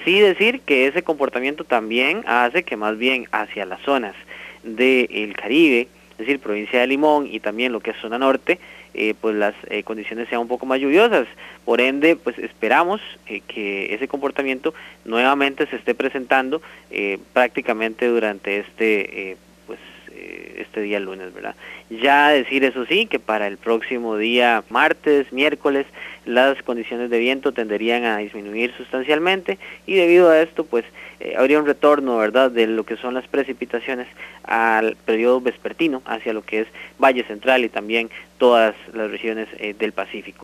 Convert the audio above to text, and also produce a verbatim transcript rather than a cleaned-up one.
Sí decir que ese comportamiento también hace que más bien hacia las zonas del Caribe, es decir, provincia de Limón y también lo que es zona norte, eh, pues las eh, condiciones sean un poco más lluviosas. Por ende, pues esperamos eh, que ese comportamiento nuevamente se esté presentando eh, prácticamente durante este eh, pues eh, este día lunes, ¿verdad? Ya decir eso sí, que para el próximo día martes, miércoles, las condiciones de viento tenderían a disminuir sustancialmente y debido a esto pues eh, habría un retorno, ¿verdad?, de lo que son las precipitaciones al periodo vespertino hacia lo que es Valle Central y también todas las regiones eh, del Pacífico.